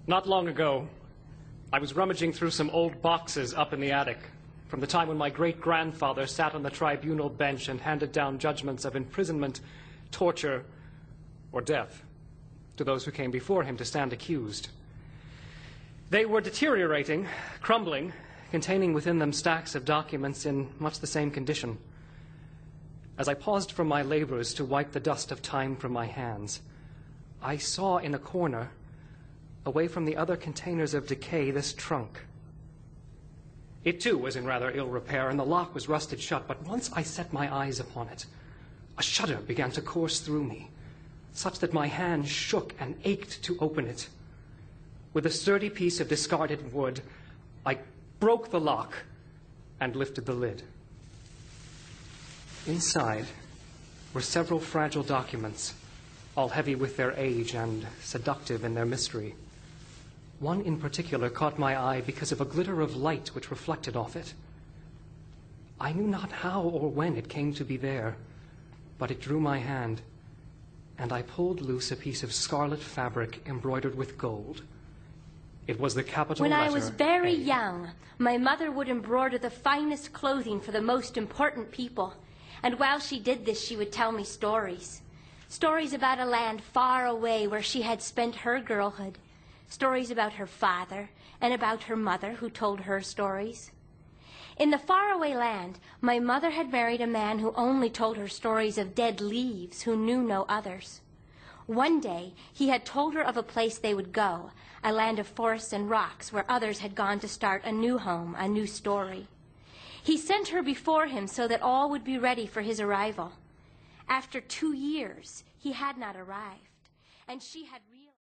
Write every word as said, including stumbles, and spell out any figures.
Not long ago, I was rummaging through some old boxes up in the attic from the time when my great-grandfather sat on the tribunal bench and handed down judgments of imprisonment, torture, or death to those who came before him to stand accused. They were deteriorating, crumbling, containing within them stacks of documents in much the same condition. As I paused from my labors to wipe the dust of time from my hands, I saw in a corner, away from the other containers of decay, this trunk. It too was in rather ill repair, and the lock was rusted shut, but once I set my eyes upon it, a shudder began to course through me, such that my hand shook and ached to open it. With a sturdy piece of discarded wood, I broke the lock and lifted the lid. Inside were several fragile documents, all heavy with their age and seductive in their mystery. One in particular caught my eye because of a glitter of light which reflected off it. I knew not how or when it came to be there, but it drew my hand, and I pulled loose a piece of scarlet fabric embroidered with gold. It was the capital letter When I was very A. young, my mother would embroider the finest clothing for the most important people. And while she did this, she would tell me stories. Stories about a land far away where she had spent her girlhood. Stories about her father and about her mother who told her stories. In the faraway land, my mother had married a man who only told her stories of dead leaves who knew no others. One day, he had told her of a place they would go, a land of forests and rocks where others had gone to start a new home, a new story. He sent her before him so that all would be ready for his arrival. After two years, he had not arrived, and she had realized